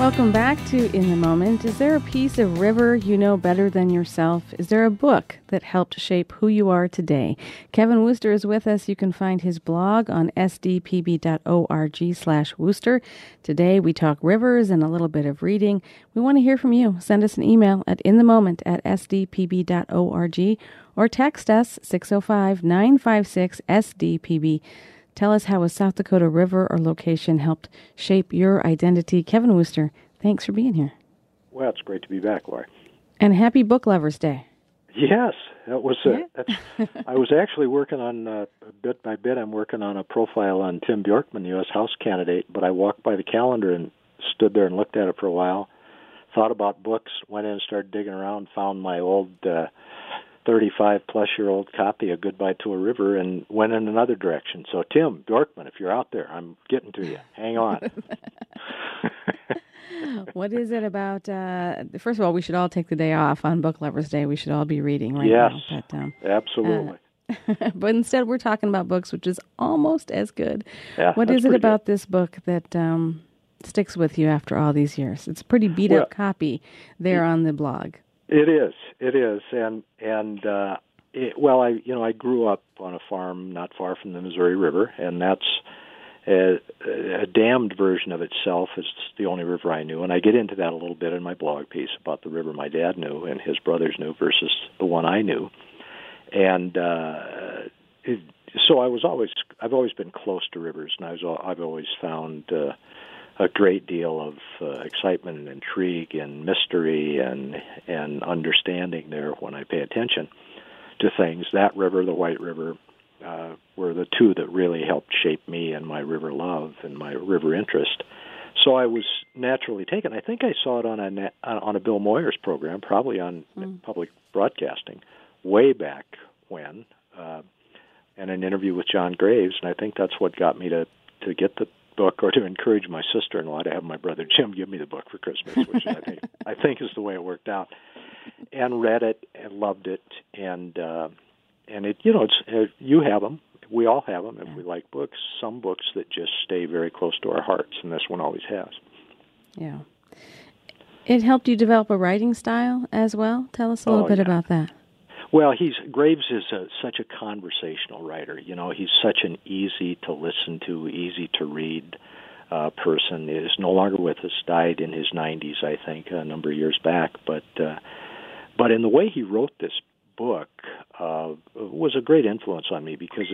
Welcome back to In the Moment. Is there a piece of river you know better than yourself? Is there a book that helped shape who you are today? Kevin Wooster is with us. You can find his blog on sdpb.org/Wooster. Today we talk rivers and a little bit of reading. We want to hear from you. Send us an email at inthemoment@sdpb.org or text us 605-956-SDPB. Tell us how a South Dakota river or location helped shape your identity. Kevin Wooster, thanks for being here. Well, it's great to be back, Laura. And happy Book Lovers Day. Yes, that was. I was actually working on bit by bit. I'm working on a profile on Tim Bjorkman, the U.S. House candidate. But I walked by the calendar and stood there and looked at it for a while. Thought about books. Went in and started digging around. Found my old 35-plus-year-old copy of Goodbye to a River and went in another direction. So, Tim Bjorkman, if you're out there, I'm getting to you. Hang on. What is it about, first of all, we should all take the day off on Book Lovers Day. We should all be reading right now. Yes, absolutely. But instead we're talking about books, which is almost as good. Yeah, what is it about this book that sticks with you after all these years? It's a pretty beat-up copy there on the blog. It is, and I grew up on a farm not far from the Missouri River, and that's a dammed version of itself. It's the only river I knew, and I get into that a little bit in my blog piece about the river my dad knew and his brothers knew versus the one I knew, and so I've always been close to rivers, and I've always found a great deal of excitement and intrigue and mystery and understanding there when I pay attention to things. That river, the White River, were the two that really helped shape me and my river love and my river interest. So I was naturally taken. I think I saw it on a Bill Moyers program, probably on public broadcasting, way back when, and an interview with John Graves, and I think that's what got me to get the book, or to encourage my sister-in-law to have my brother Jim give me the book for Christmas, which I think is the way it worked out. And read it and loved it, and it it's you have them, we all have them, and we like books. Some books that just stay very close to our hearts, and this one always has. Yeah, it helped you develop a writing style as well. Tell us a little bit about that. Well, Graves is such a conversational writer. He's such an easy to listen to, easy to read person. He is no longer with us, died in his 90s, I think, a number of years back. But in the way he wrote this book was a great influence on me because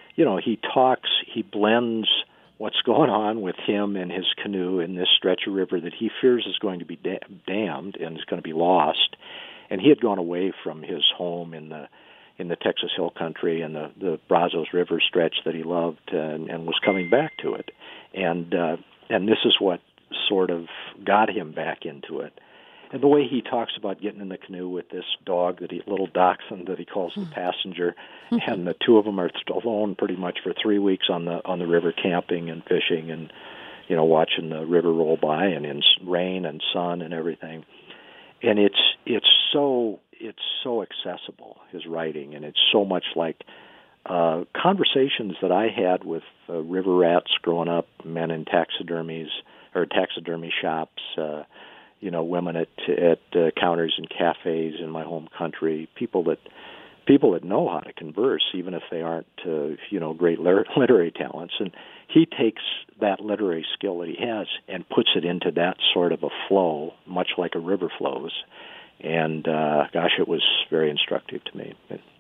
he blends what's going on with him and his canoe in this stretch of river that he fears is going to be dammed and is going to be lost. And he had gone away from his home in the Texas Hill Country and the Brazos River stretch that he loved, and was coming back to it. And this is what sort of got him back into it. And the way he talks about getting in the canoe with this dog, little dachshund that he calls the passenger, and the two of them are alone pretty much for 3 weeks on the river, camping and fishing, and watching the river roll by, and in rain and sun and everything. And it's so accessible, his writing, and it's so much like conversations that I had with river rats growing up, men in taxidermy shops, women at counters and cafes in my home country, people that know how to converse, even if they aren't great literary talents. And he takes that literary skill that he has and puts it into that sort of a flow, much like a river flows. And it was very instructive to me.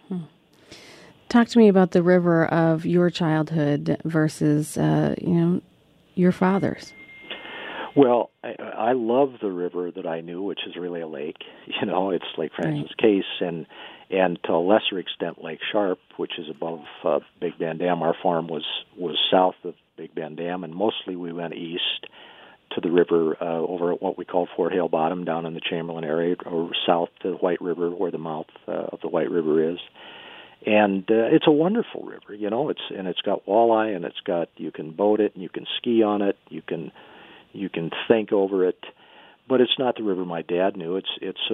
Talk to me about the river of your childhood versus your father's. Well, I love the river that I knew, which is really a lake. It's Lake Francis Case, and to a lesser extent Lake Sharp, which is above Big Bend Dam. Our farm was south of Big Bend Dam, and mostly we went east to the river over at what we call Fort Hale Bottom down in the Chamberlain area, or south to the White River, where the mouth of the White River is. And it's a wonderful river, it's got walleye, and you can boat it, and you can ski on it, you can think over it, but it's not the river my dad knew. It's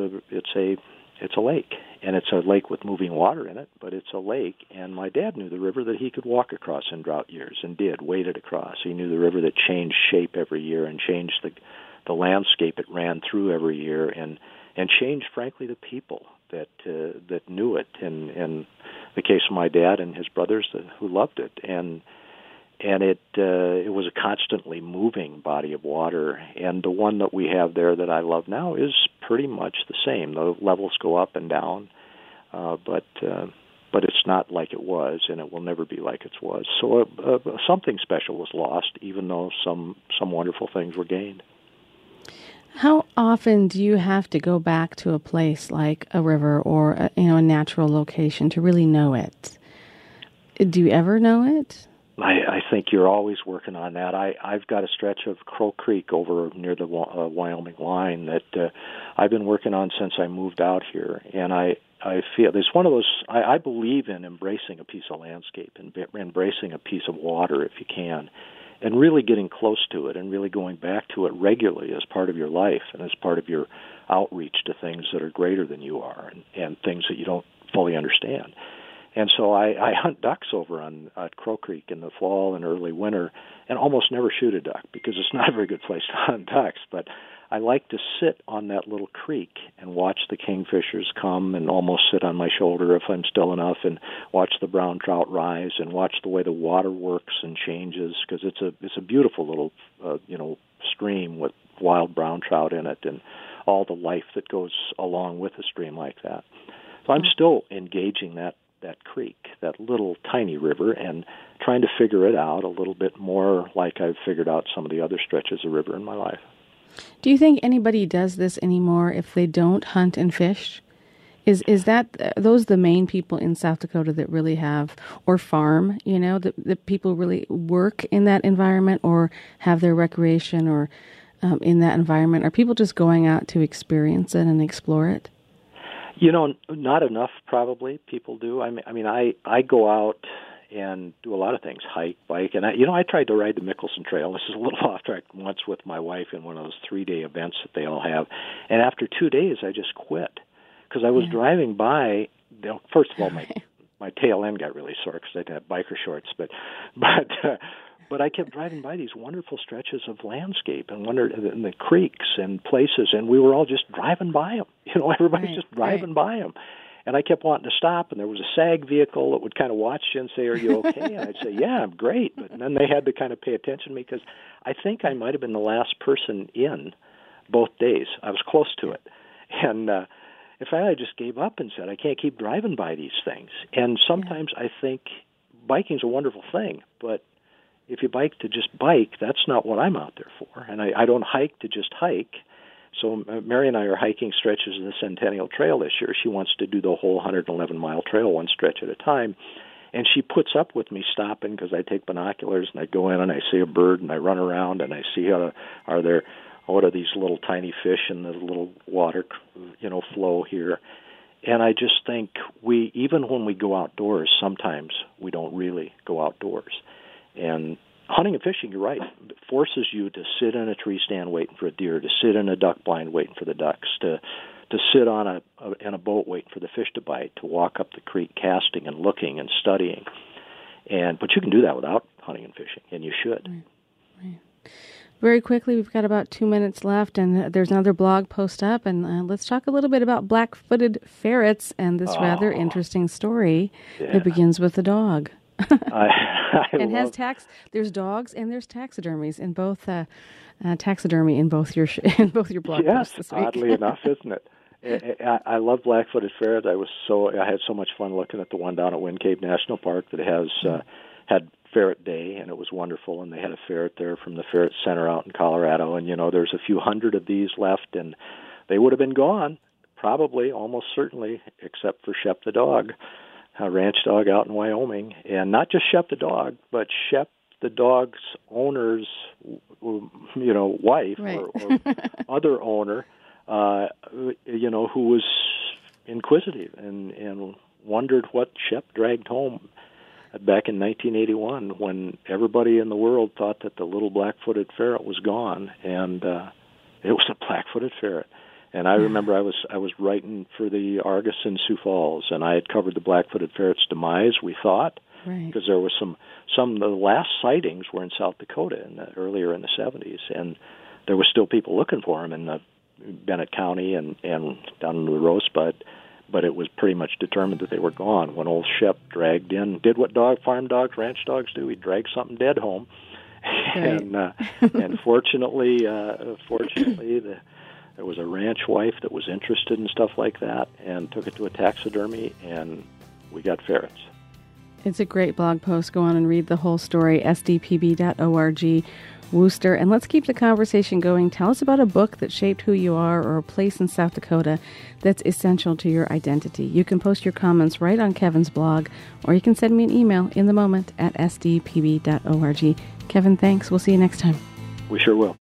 a lake, and it's a lake with moving water in it, but it's a lake. And my dad knew the river that he could walk across in drought years, and waded across. He knew the river that changed shape every year and changed the landscape it ran through every year, and changed, frankly, the people that knew it. And in the case of my dad and his brothers who loved it, and it was a constantly moving body of water. And the one that we have there that I love now is pretty much the same. The levels go up and down, but it's not like it was, and it will never be like it was. So something special was lost, even though some wonderful things were gained. How often do you have to go back to a place like a river or a natural location to really know it? Do you ever know it? I think you're always working on that. I've got a stretch of Crow Creek over near the Wyoming line that I've been working on since I moved out here, and I feel it's one of those. I believe in embracing a piece of landscape and embracing a piece of water if you can, and really getting close to it and really going back to it regularly as part of your life and as part of your outreach to things that are greater than you are and things that you don't fully understand. And so I hunt ducks over at Crow Creek in the fall and early winter, and almost never shoot a duck because it's not a very good place to hunt ducks. But I like to sit on that little creek and watch the kingfishers come and almost sit on my shoulder if I'm still enough, and watch the brown trout rise and watch the way the water works and changes, because it's a beautiful little stream with wild brown trout in it and all the life that goes along with a stream like that. So I'm still engaging that creek, that little tiny river, and trying to figure it out a little bit more like I've figured out some of the other stretches of river in my life. Do you think anybody does this anymore if they don't hunt and fish? Is that those the main people in South Dakota that really have, or farm, that people really work in that environment or have their recreation or in that environment? Are people just going out to experience it and explore it? Not enough, probably, people do. I go out and do a lot of things, hike, bike, and I tried to ride the Mickelson Trail. This is a little off track, once with my wife in one of those 3-day events that they all have. And after 2 days, I just quit because I was driving by. First of all, my tail end got really sore because I didn't have biker shorts, but I kept driving by these wonderful stretches of landscape and the creeks and places, and we were all just driving by them. Everybody's just driving by them. And I kept wanting to stop, and there was a SAG vehicle that would kind of watch you and say, "Are you okay?" And I'd say, "Yeah, I'm great." But then they had to kind of pay attention to me because I think I might have been the last person in both days. I was close to it. And in fact, I just gave up and said, I can't keep driving by these things. And sometimes I think biking's a wonderful thing, but if you bike to just bike, that's not what I'm out there for. And I don't hike to just hike. So Mary and I are hiking stretches of the Centennial Trail this year. She wants to do the whole 111-mile trail one stretch at a time. And she puts up with me stopping because I take binoculars and I go in and I see a bird and I run around and I see what are these little tiny fish in the little water, flow here. And I just think even when we go outdoors, sometimes we don't really go outdoors. And hunting and fishing, you're right, it forces you to sit in a tree stand waiting for a deer, to sit in a duck blind waiting for the ducks, to sit on in a boat waiting for the fish to bite, to walk up the creek casting and looking and studying. But you can do that without hunting and fishing, and you should. Right. Very quickly, we've got about 2 minutes left, and there's another blog post up, and let's talk a little bit about black-footed ferrets and this rather interesting story that begins with a dog. There's dogs and there's taxidermies in both taxidermy in both your blog posts this week. Oddly enough, isn't it? I love black-footed ferrets. I had so much fun looking at the one down at Wind Cave National Park that has had Ferret Day, and it was wonderful. And they had a ferret there from the Ferret Center out in Colorado, and there's a few hundred of these left, and they would have been gone, probably, almost certainly, except for Shep the dog. A ranch dog out in Wyoming, and not just Shep the dog, but Shep the dog's owner's, wife or other owner, who was inquisitive and wondered what Shep dragged home back in 1981 when everybody in the world thought that the little black-footed ferret was gone, and it was a black-footed ferret. And I remember I was writing for the Argus in Sioux Falls, and I had covered the black-footed ferret's demise, we thought, because there was some of the last sightings were in South Dakota earlier in the 70s, and there were still people looking for them in the Bennett County and down in the Rosebud, but it was pretty much determined that they were gone when old Shep dragged in, did what farm dogs, ranch dogs do. He dragged something dead home. Right. And fortunately, there was a ranch wife that was interested in stuff like that and took it to a taxidermy, and we got ferrets. It's a great blog post. Go on and read the whole story, sdpb.org, Wooster. And let's keep the conversation going. Tell us about a book that shaped who you are or a place in South Dakota that's essential to your identity. You can post your comments right on Kevin's blog, or you can send me an email in the moment at sdpb.org. Kevin, thanks. We'll see you next time. We sure will.